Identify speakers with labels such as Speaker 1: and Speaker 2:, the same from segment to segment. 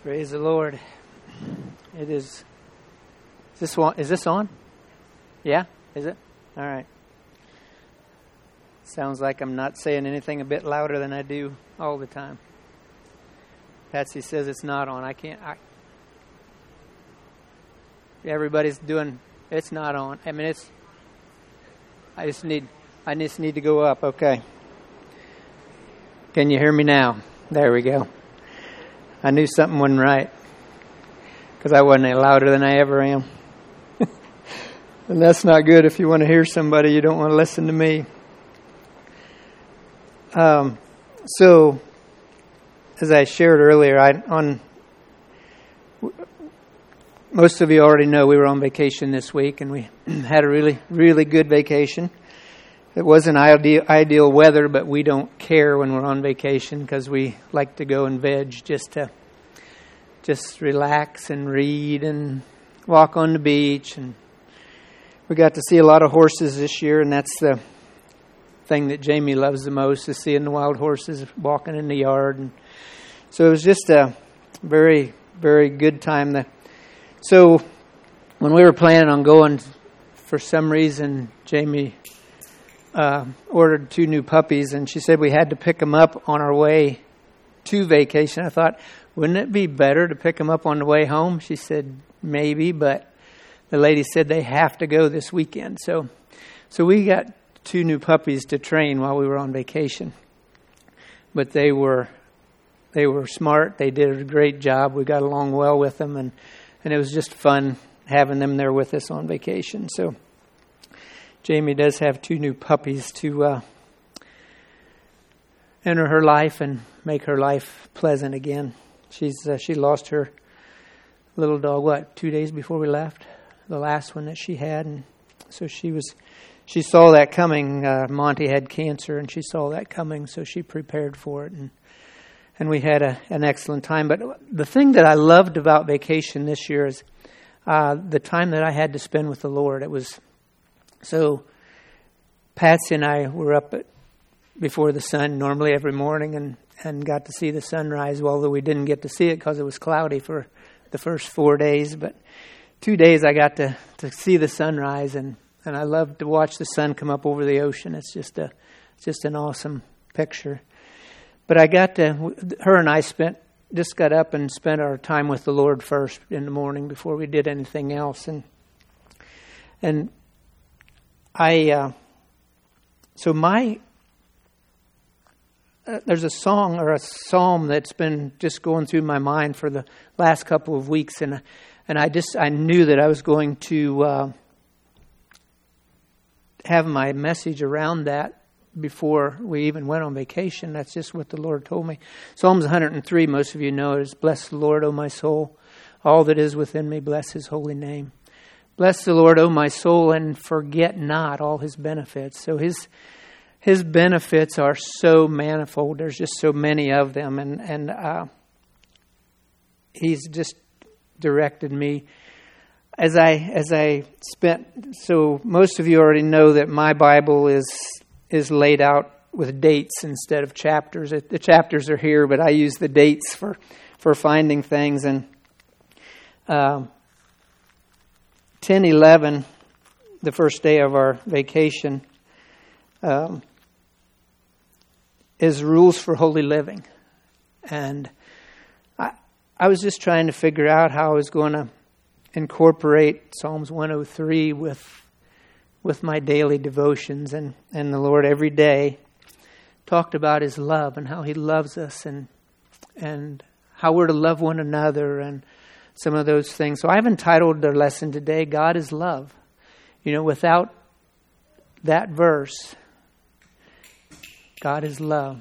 Speaker 1: Praise the Lord. It is. Is this on? Yeah? Is it? All right. Sounds like I'm not saying anything a bit louder than I do all the time. Patsy says it's not on. Everybody's doing. It's not on. I mean, it's. I just need to go up. Okay. Can you hear me now? There we go. I knew something wasn't right because I wasn't any louder than I ever am. And that's not good. If you want to hear somebody, you don't want to listen to me. So, as I shared earlier, most of you already know we were on vacation this week, and we had a really, really good vacation. It wasn't ideal weather, but we don't care when we're on vacation because we like to go and veg just relax and read and walk on the beach. And we got to see a lot of horses this year, and that's the thing that Jamie loves the most, is seeing the wild horses walking in the yard. And so it was just a very, very good time. So when we were planning on going, for some reason, Jamie ordered 2 new puppies, and she said we had to pick them up on our way to vacation. I thought, wouldn't it be better to pick them up on the way home? She said, maybe, but the lady said they have to go this weekend. So we got 2 new puppies to train while we were on vacation. But they were smart. They did a great job. We got along well with them, and it was just fun having them there with us on vacation. So Jamie does have 2 new puppies to enter her life and make her life pleasant again. She lost her little dog, 2 days before we left? The last one that she had. And so she saw that coming. Monty had cancer, and she saw that coming, so she prepared for it. And we had an excellent time. But the thing that I loved about vacation this year is the time that I had to spend with the Lord. It was so. Patsy and I were up before the sun normally every morning and got to see the sunrise, although we didn't get to see it because it was cloudy for the first 4 days. But 2 days I got to see the sunrise, and I love to watch the sun come up over the ocean. It's just an awesome picture. But her and I just got up and spent our time with the Lord first in the morning before we did anything else. And there's a song or a psalm that's been just going through my mind for the last couple of weeks, and I knew that I was going to have my message around that before we even went on vacation. That's just what the Lord told me. Psalms 103, most of you know, is "Bless the Lord, O my soul, all that is within me, bless His holy name. Bless the Lord, O my soul, and forget not all His benefits." So His benefits are so manifold. There's just so many of them, and He's just directed me as I spent. So most of you already know that my Bible is laid out with dates instead of chapters. The chapters are here, but I use the dates for finding things. And 10/11, the first day of our vacation, is rules for holy living. And I was just trying to figure out how I was going to incorporate Psalms 103 with my daily devotions. And the Lord every day talked about His love and how He loves us and how we're to love one another and some of those things. So I've entitled the lesson today, God is Love. Without that verse, God is love.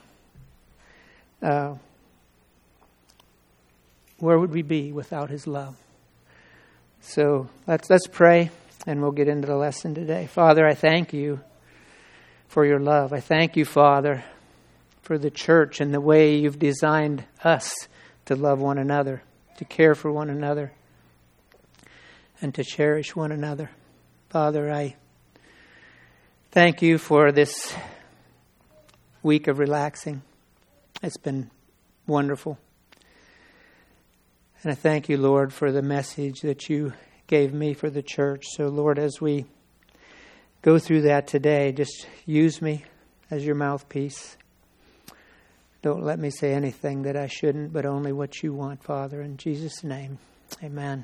Speaker 1: Where would we be without His love? So let's pray, and we'll get into the lesson today. Father, I thank You for Your love. I thank You, Father, for the church and the way You've designed us to love one another, to care for one another, and to cherish one another. Father, I thank You for this week of relaxing. It's been wonderful. And I thank you, Lord, for the message that you gave me for the church. So, Lord, as we go through that today, just use me as your mouthpiece. Don't let me say anything that I shouldn't, but only what you want, Father. In Jesus' name, amen.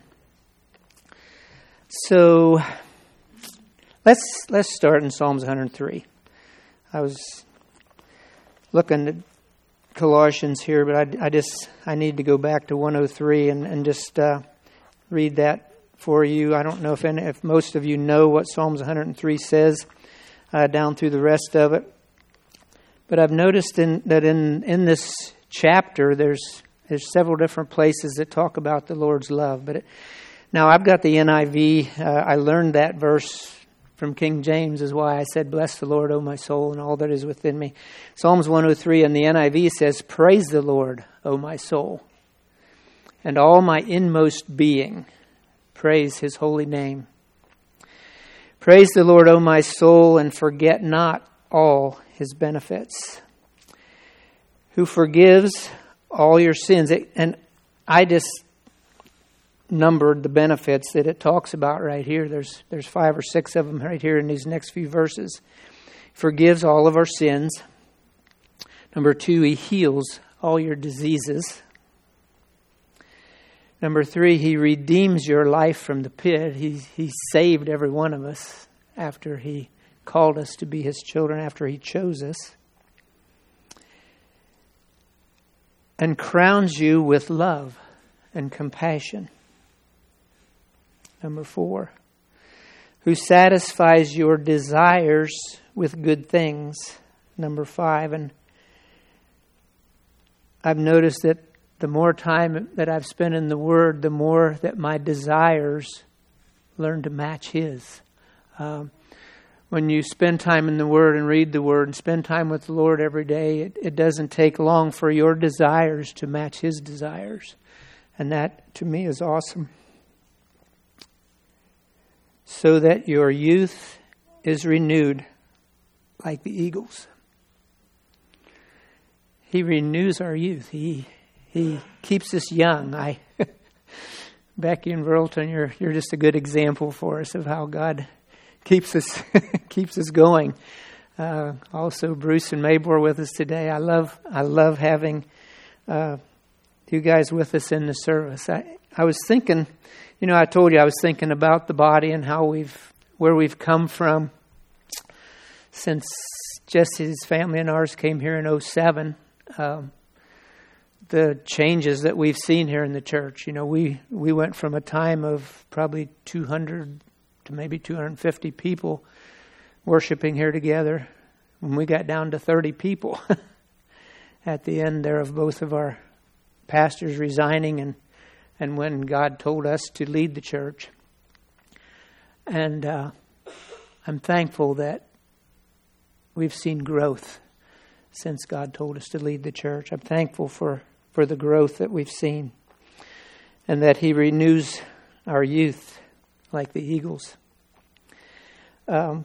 Speaker 1: So, let's start in Psalms 103. I was looking at Colossians here, but I need to go back to 103 and just read that for you. I don't know if most of you know what Psalms 103 says down through the rest of it, but I've noticed that in this chapter there's several different places that talk about the Lord's love. But now I've got the NIV. I learned that verse from King James is why I said, "Bless the Lord, O my soul, and all that is within me." Psalms 103 in the NIV says, "Praise the Lord, O my soul, and all my inmost being. Praise his holy name. Praise the Lord, O my soul, and forget not all his benefits, who forgives all your sins." And I just numbered the benefits that it talks about right here. There's 5 or 6 of them right here in these next few verses. Forgives all of our sins. Number 2, he heals all your diseases. Number 3, he redeems your life from the pit. He saved every one of us after he called us to be his children, after he chose us. And crowns you with love and compassion. Number 4, who satisfies your desires with good things. Number 5, and I've noticed that the more time that I've spent in the Word, the more that my desires learn to match his. When you spend time in the Word and read the Word and spend time with the Lord every day, it doesn't take long for your desires to match his desires. And that, to me, is awesome. So that your youth is renewed like the eagles. He renews our youth. He keeps us young. Becky and Verlton, you're just a good example for us of how God keeps us going. Also, Bruce and Mabel are with us today. I love having you guys with us in the service. I was thinking, I told you I was thinking about the body and where we've come from since Jesse's family and ours came here in 2007. The changes that we've seen here in the church. We went from a time of probably 200 to maybe 250 people worshiping here together. When we got down to 30 people at the end there of both of our pastors resigning and when God told us to lead the church. And I'm thankful that we've seen growth since God told us to lead the church. I'm thankful for the growth that we've seen and that he renews our youth like the eagles. A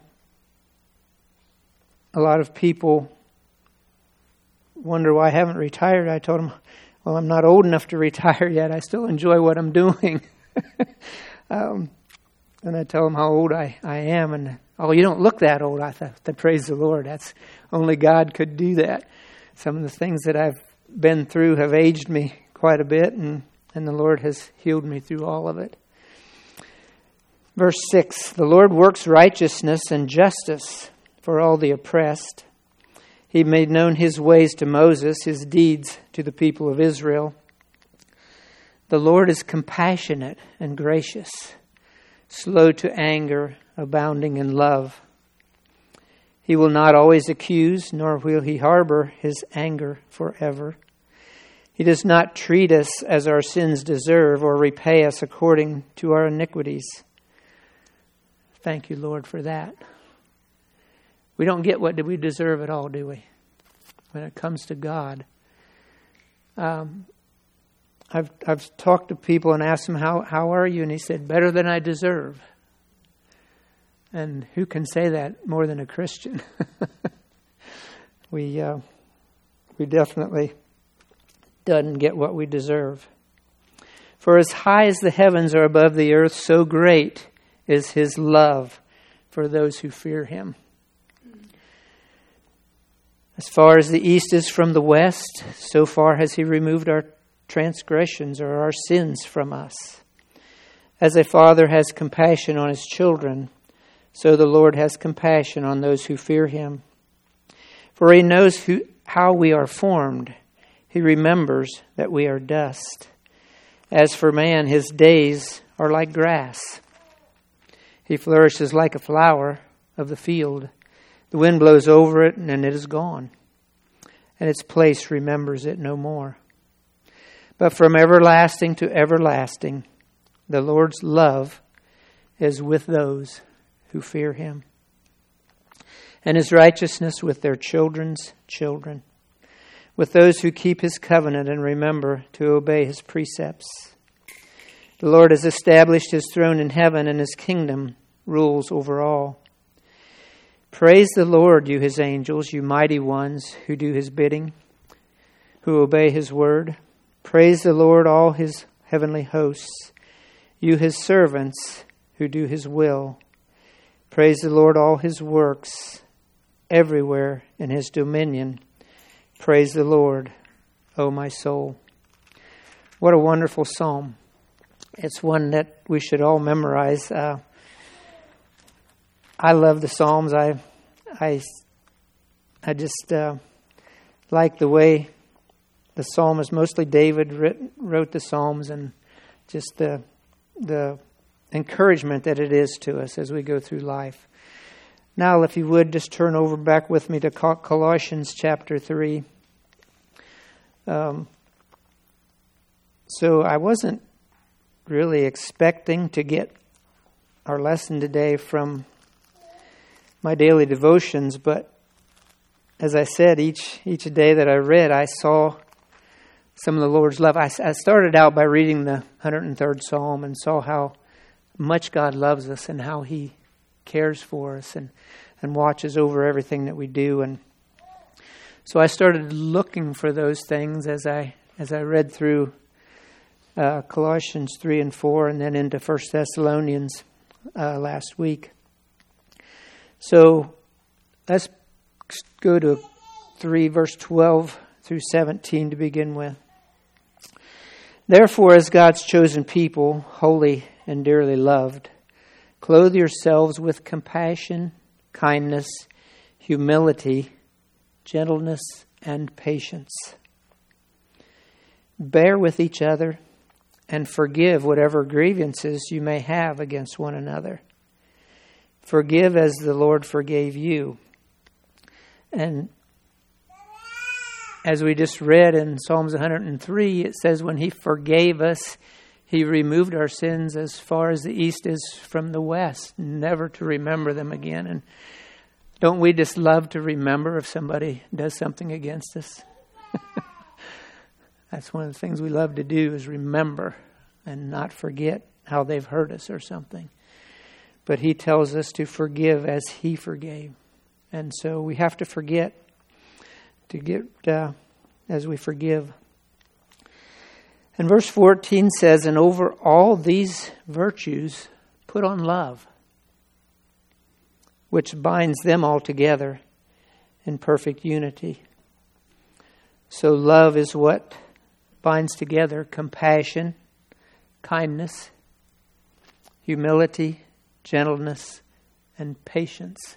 Speaker 1: lot of people wonder why I haven't retired. I told them, well, I'm not old enough to retire yet. I still enjoy what I'm doing. And I tell them how old I am. And, oh, you don't look that old. I thought, praise the Lord. That's only God could do that. Some of the things that I've been through have aged me quite a bit, and the Lord has healed me through all of it. Verse 6, the Lord works righteousness and justice for all the oppressed. He made known his ways to Moses, his deeds to the people of Israel. The Lord is compassionate and gracious, slow to anger, abounding in love. He will not always accuse, nor will he harbor his anger forever. He does not treat us as our sins deserve or repay us according to our iniquities. Thank you, Lord, for that. We don't get what we deserve at all, do we? When it comes to God. I've talked to people and asked them, how are you? And he said, better than I deserve. And who can say that more than a Christian? We definitely doesn't get what we deserve. For as high as the heavens are above the earth, so great is his love for those who fear him. As far as the east is from the west, so far has he removed our transgressions or our sins from us. As a father has compassion on his children, so the Lord has compassion on those who fear him. For he knows how we are formed. He remembers that we are dust. As for man, his days are like grass. He flourishes like a flower of the field. The wind blows over it, and it is gone, and its place remembers it no more. But from everlasting to everlasting, the Lord's love is with those who fear him, and his righteousness with their children's children, with those who keep his covenant and remember to obey his precepts. The Lord has established his throne in heaven, and his kingdom rules over all. Praise the Lord, you his angels, you mighty ones who do his bidding, who obey his word. Praise the Lord, all his heavenly hosts, you his servants who do his will. Praise the Lord, all his works, everywhere in his dominion. Praise the Lord, O my soul. What a wonderful psalm. It's one that we should all memorize. I love the Psalms. I just like the way the psalmist, mostly David, wrote the Psalms, and just the encouragement that it is to us as we go through life. Now, if you would, just turn over back with me to Colossians chapter 3. So I wasn't really expecting to get our lesson today from my daily devotions, but as I said, each day that I read, I saw some of the Lord's love. I started out by reading the 103rd Psalm and saw how much God loves us and how he cares for us and watches over everything that we do. And so I started looking for those things as I read through Colossians 3 and 4 and then into 1 Thessalonians last week. So let's go to 3 verse 12 through 17 to begin with. Therefore, as God's chosen people, holy and dearly loved, clothe yourselves with compassion, kindness, humility, gentleness, and patience. Bear with each other and forgive whatever grievances you may have against one another. Forgive as the Lord forgave you. And as we just read in Psalms 103, it says when he forgave us, he removed our sins as far as the east is from the west, never to remember them again. And don't we just love to remember if somebody does something against us? That's one of the things we love to do, is remember and not forget how they've hurt us or something. But he tells us to forgive as he forgave. And so we have to forget to get as we forgive. And verse 14 says, and over all these virtues, put on love, which binds them all together in perfect unity. So love is what binds together compassion, kindness, humility, gentleness, and patience.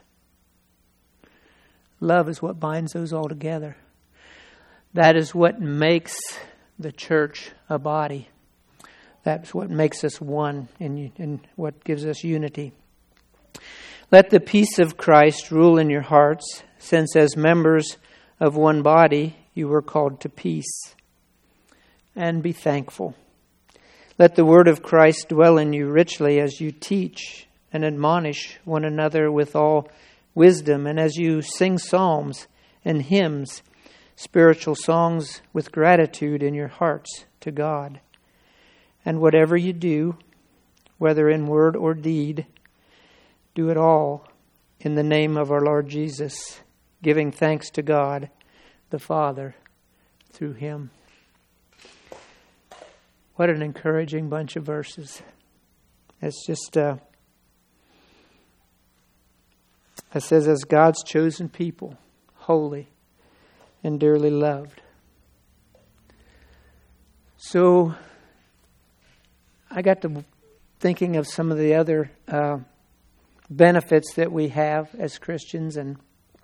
Speaker 1: Love is what binds those all together. That is what makes the church a body. That's what makes us one and what gives us unity. Let the peace of Christ rule in your hearts, since as members of one body you were called to peace. And be thankful. Let the word of Christ dwell in you richly as you teach and admonish one another with all wisdom, and as you sing psalms and hymns, spiritual songs with gratitude in your hearts to God. And whatever you do, whether in word or deed, do it all in the name of our Lord Jesus, giving thanks to God the Father through him. What an encouraging bunch of verses. It's just, it says, as God's chosen people, holy and dearly loved. So I got to thinking of some of the other benefits that we have as Christians. And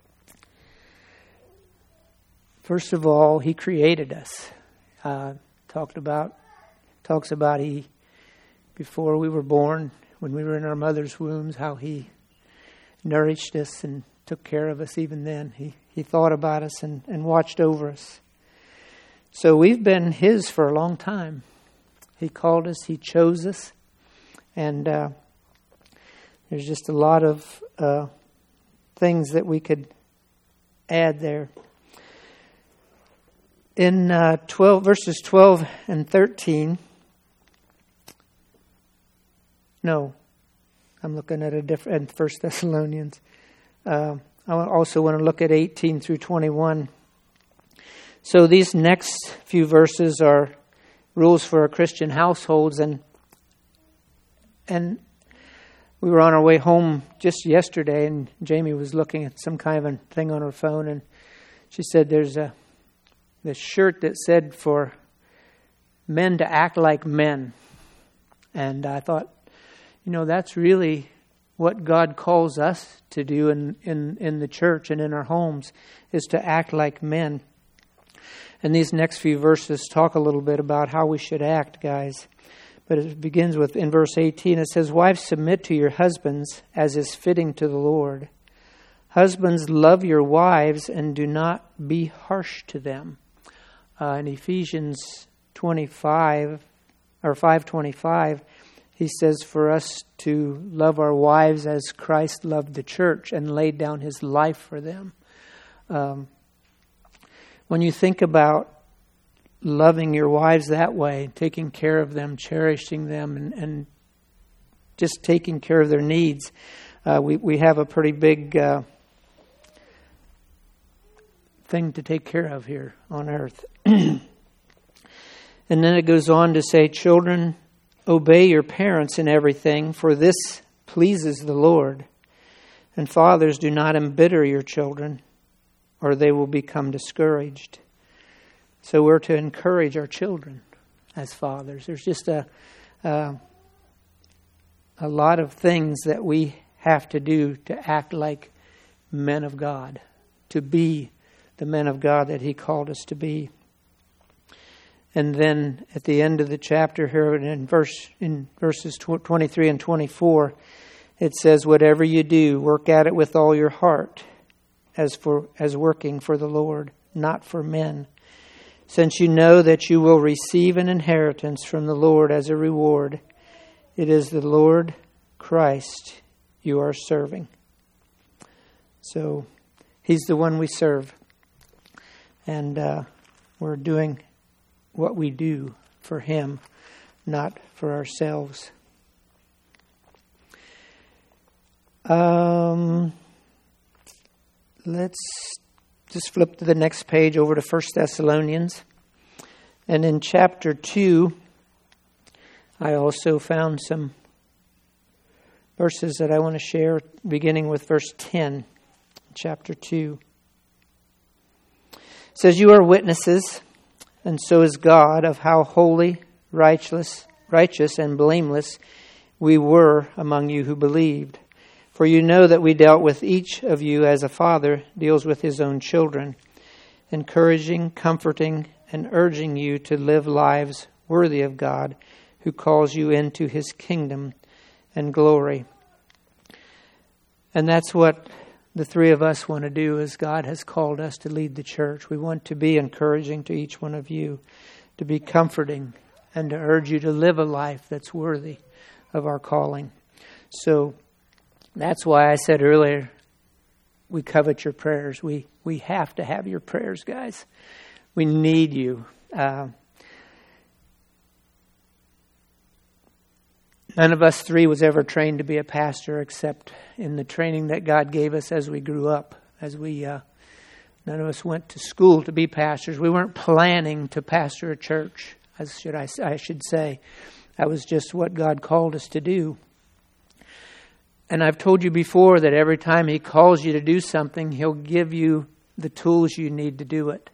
Speaker 1: first of all, He created us. Talks about He, before we were born, when we were in our mother's wombs, how He nourished us and took care of us even then. He thought about us and watched over us. So we've been His for a long time. He called us, He chose us, and there's just a lot of things that we could add there. In verses 12 and 13, no, I'm looking at a different, 1 Thessalonians. I also want to look at 18 through 21. So these next few verses are rules for our Christian households, and we were on our way home just yesterday, and Jamie was looking at some kind of a thing on her phone, and she said there's this shirt that said for men to act like men. And I thought, that's really what God calls us to do in the church and in our homes, is to act like men. And these next few verses talk a little bit about how we should act, guys. But it begins with, in verse 18, it says, "Wives, submit to your husbands as is fitting to the Lord. Husbands, love your wives and do not be harsh to them." In Ephesians 5:25, he says for us to love our wives as Christ loved the church and laid down His life for them. When you think about loving your wives that way, taking care of them, cherishing them, and just taking care of their needs, we have a pretty big thing to take care of here on earth. And then it goes on to say, "Children, obey your parents in everything, for this pleases the Lord. And fathers, do not embitter your children, or they will become discouraged." So we're to encourage our children as fathers. There's just a lot of things that we have to do to act like men of God, to be the men of God that He called us to be. And then at the end of the chapter here, in verses 23 and 24, it says, "Whatever you do, work at it with all your heart, as working for the Lord, not for men, since you know that you will receive an inheritance from the Lord as a reward. It is the Lord Christ you are serving." So He's the one we serve. And we're doing what we do for Him, not for ourselves. Let's just flip to the next page over to 1 Thessalonians. And in chapter 2, I also found some verses that I want to share, beginning with verse 10, chapter 2. It says, "You are witnesses, and so is God, of how holy, righteous, and blameless we were among you who believed. For you know that we dealt with each of you as a father deals with his own children, encouraging, comforting, and urging you to live lives worthy of God, who calls you into His kingdom and glory." And that's what the three of us want to do, as God has called us to lead the church. We want to be encouraging to each one of you, to be comforting, and to urge you to live a life that's worthy of our calling. So that's why I said earlier, we covet your prayers. We have to have your prayers, guys. We need you. None of us three was ever trained to be a pastor, except in the training that God gave us as we grew up. None of us went to school to be pastors. We weren't planning to pastor a church. I should say. That was just what God called us to do. And I've told you before that every time He calls you to do something, He'll give you the tools you need to do it.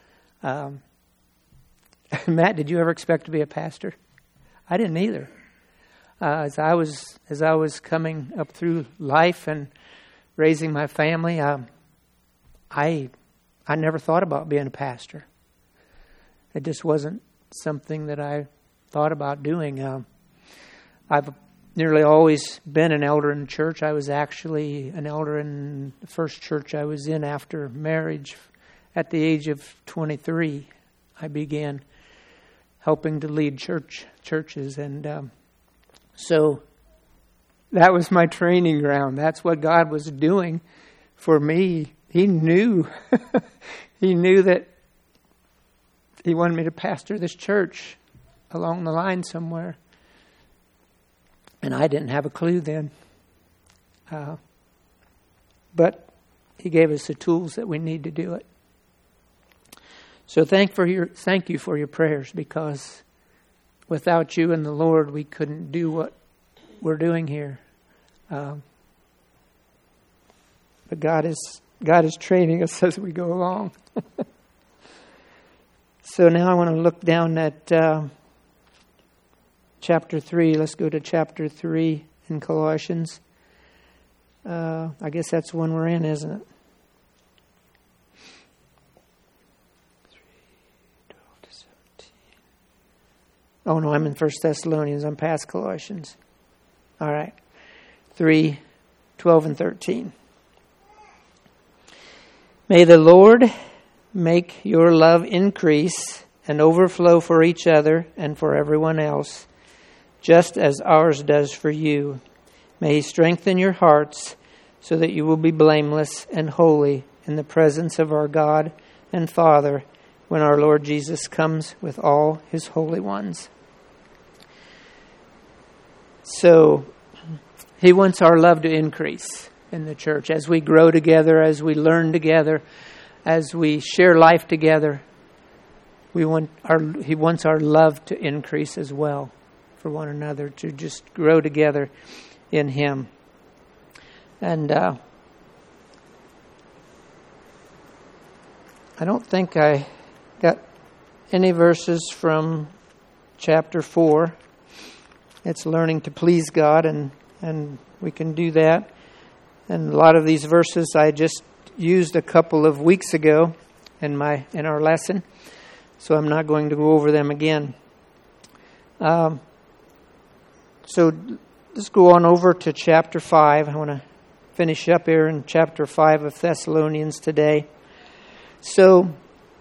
Speaker 1: Matt, did you ever expect to be a pastor? I didn't either. As I was coming up through life and raising my family, I never thought about being a pastor. It just wasn't something that I thought about doing. I've nearly always been an elder in the church. I was actually an elder in the first church I was in after marriage. At the age of 23, I began helping to lead churches, and so that was my training ground. That's what God was doing for me. He knew, He knew that He wanted me to pastor this church along the line somewhere, and I didn't have a clue then. But He gave us the tools that we need to do it. So thank you for your prayers, because without you and the Lord, we couldn't do what we're doing here. But God is training us as we go along. So now I want to look down at chapter 3. Let's go to chapter 3 in Colossians. I guess that's the one we're in, isn't it? 3:12-17. Oh no, I'm in 1 Thessalonians. I'm past Colossians. All right. 3:12 and 13. May the Lord make your love increase and overflow for each other and for everyone else, just as ours does for you. May He strengthen your hearts so that you will be blameless and holy in the presence of our God and Father when our Lord Jesus comes with all His holy ones. So, He wants our love to increase in the church as we grow together, as we learn together, as we share life together. He wants our love to increase as well for one another, to just grow together in Him. And I don't think I got any verses from chapter 4. It's learning to please God, and we can do that. And a lot of these verses I just used a couple of weeks ago in our lesson, so I'm not going to go over them again. So let's go on over to chapter 5. I want to finish up here in chapter 5 of Thessalonians today. So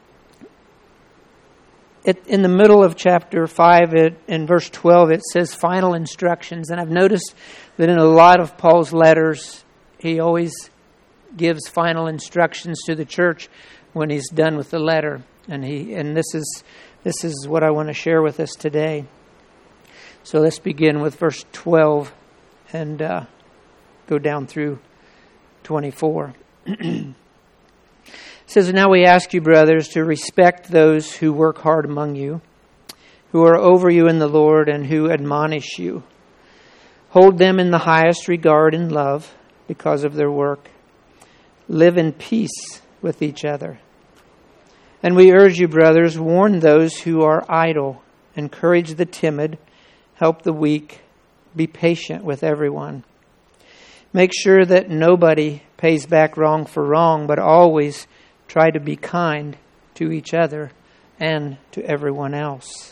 Speaker 1: in the middle of chapter 5, in verse 12, it says final instructions. And I've noticed that in a lot of Paul's letters, he always gives final instructions to the church when he's done with the letter. And this is what I want to share with us today. So let's begin with verse 12 and go down through 24. It says, "Now we ask you, brothers, to respect those who work hard among you, who are over you in the Lord and who admonish you. Hold them in the highest regard and love because of their work. Live in peace with each other. And we urge you, brothers, warn those who are idle, encourage the timid, help the weak, be patient with everyone. Make sure that nobody pays back wrong for wrong, but always try to be kind to each other and to everyone else.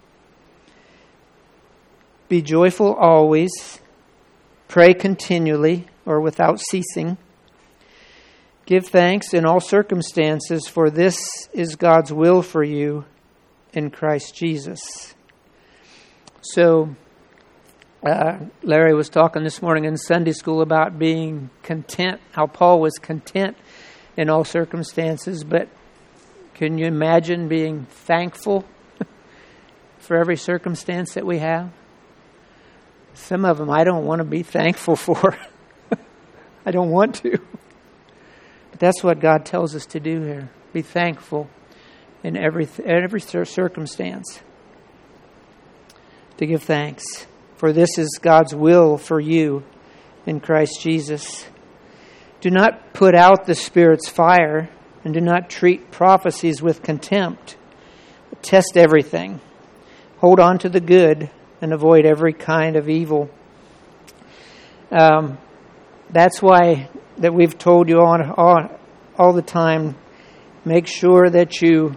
Speaker 1: Be joyful always, pray continually or without ceasing. Give thanks in all circumstances, for this is God's will for you in Christ Jesus." So, Larry was talking this morning in Sunday school about being content, how Paul was content in all circumstances. But can you imagine being thankful for every circumstance that we have? Some of them I don't want to be thankful for. I don't want to. But that's what God tells us to do here. Be thankful in every circumstance. to give thanks. For this is God's will for you in Christ Jesus. Do not put out the Spirit's fire, and do not treat prophecies with contempt. But test everything. Hold on to the good and avoid every kind of evil. That's why that we've told you all the time, make sure that you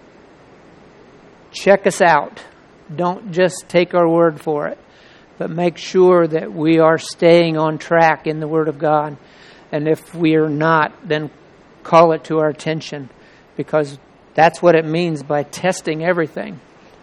Speaker 1: check us out. Don't just take our word for it, but make sure that we are staying on track in the Word of God. And if we are not, then call it to our attention, because that's what it means by testing everything.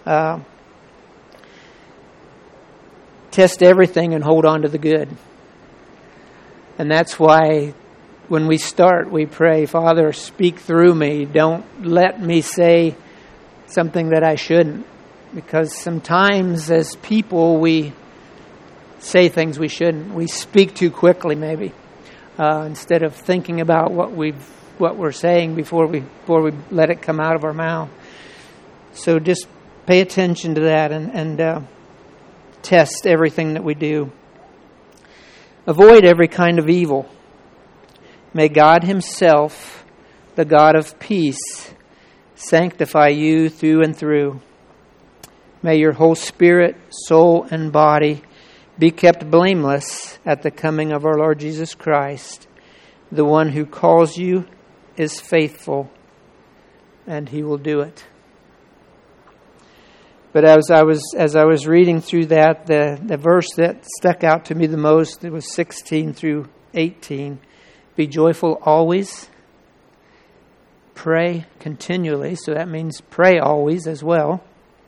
Speaker 1: Test everything and hold on to the good. And that's why when we start, we pray, Father, speak through me. Don't let me say something that I shouldn't. Because sometimes as people, we say things we shouldn't. We speak too quickly, maybe, instead of thinking about what we're saying before we let it come out of our mouth. So just pay attention to that and test everything that we do. Avoid every kind of evil. May God Himself, the God of peace, sanctify you through and through. May your whole spirit, soul, and body be kept blameless at the coming of our Lord Jesus Christ. The one who calls you is faithful, and He will do it. But as I was reading through that, the verse that stuck out to me the most, it was 16 through 18. Be joyful always. Pray continually. So that means pray always as well.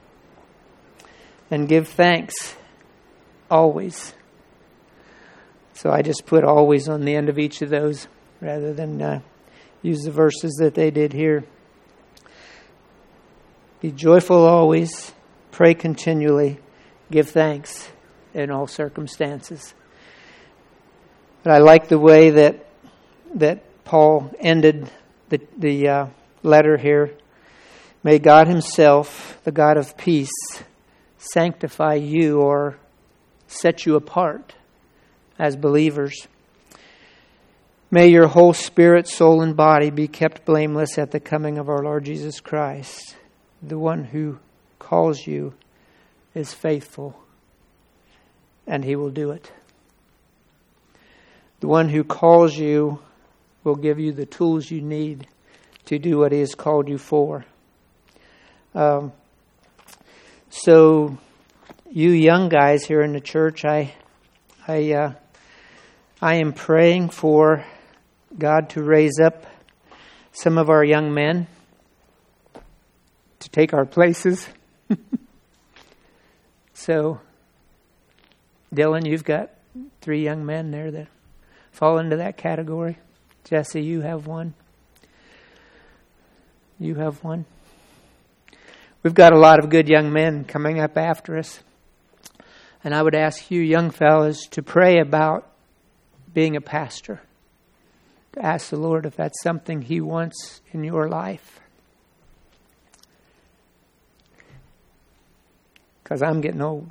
Speaker 1: And give thanks always. So I just put always on the end of each of those rather than use the verses that they did here. Be joyful always. Pray continually. Give thanks in all circumstances. But I like the way that Paul ended the letter here. May God Himself, the God of peace, sanctify you or set you apart as believers. May your whole spirit, soul, and body be kept blameless at the coming of our Lord Jesus Christ. The one who calls you is faithful, and He will do it. The one who calls you will give you the tools you need to do what He has called you for. So, you young guys here in the church, I am praying for God to raise up some of our young men to take our places. So, Dylan, you've got 3 young men there that fall into that category. Jesse, you have one. You have one. We've got a lot of good young men coming up after us. And I would ask you young fellas to pray about being a pastor. To ask the Lord if that's something He wants in your life. Because I'm getting old.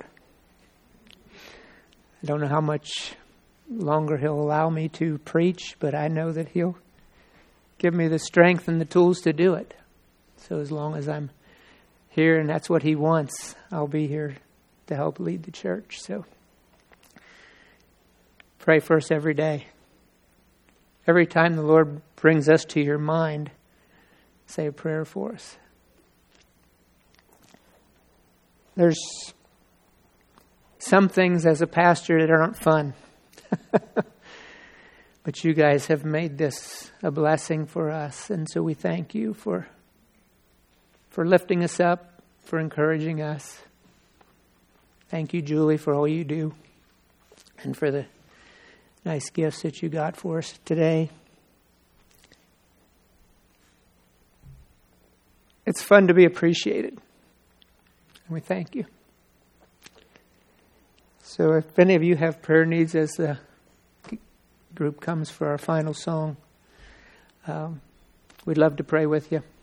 Speaker 1: I don't know how much longer He'll allow me to preach, but I know that He'll give me the strength and the tools to do it. So as long as I'm here and that's what He wants, I'll be here to help lead the church. So pray for us every day. Every time the Lord brings us to your mind, say a prayer for us. There's some things as a pastor that aren't fun. But you guys have made this a blessing for us. And so we thank you for lifting us up, for encouraging us. Thank you, Julie, for all you do. And for the nice gifts that you got for us today. It's fun to be appreciated. And we thank you. So if any of you have prayer needs as the group comes for our final song, we'd love to pray with you.